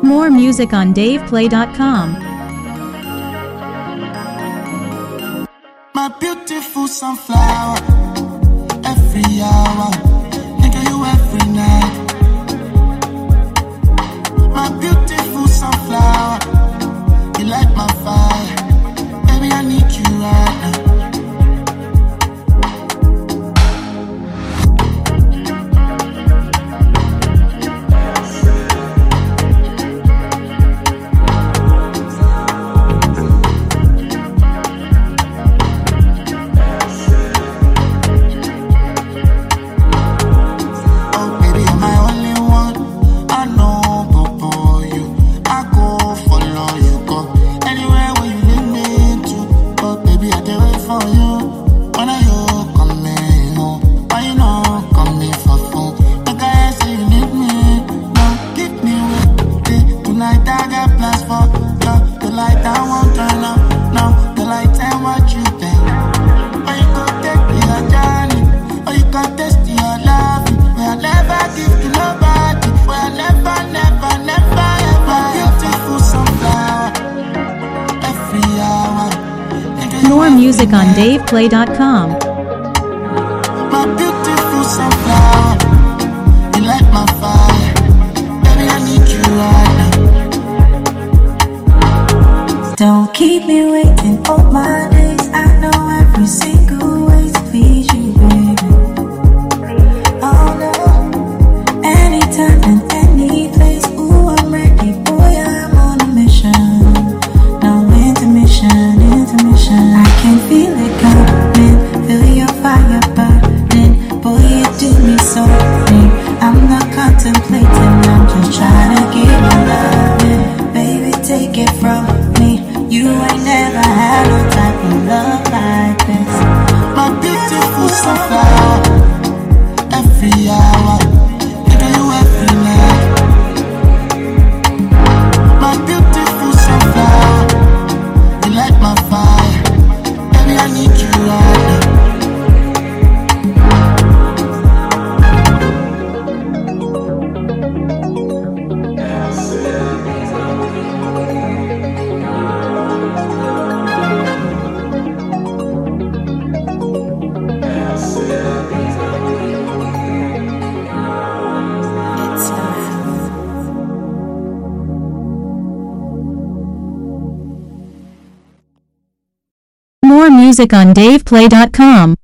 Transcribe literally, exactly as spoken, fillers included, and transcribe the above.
More music on dave play dot com. My beautiful sunflower, every hour, think of you every night. My beautiful sunflower, you light my fire, baby I need you right now. More music on dave play dot com. My beautiful sunflower, you light my fire, baby I need you right now. Don't keep me waiting all my days. I know every single way to please you, baby. Oh no, anytime and any place. Ooh, I'm ready, boy, I'm on a mission. No intermission, intermission. I can feel it coming, feel your fire burning. Boy, you do me so clean. I'm not contemplating, I'm just trying to give you loving. Baby, take it from me. You ain't never had no type of love like this. My beautiful sunflower, every hour, think of you every night. My beautiful sunflower, you light my fire, baby I need you right now. More music on dave play dot com.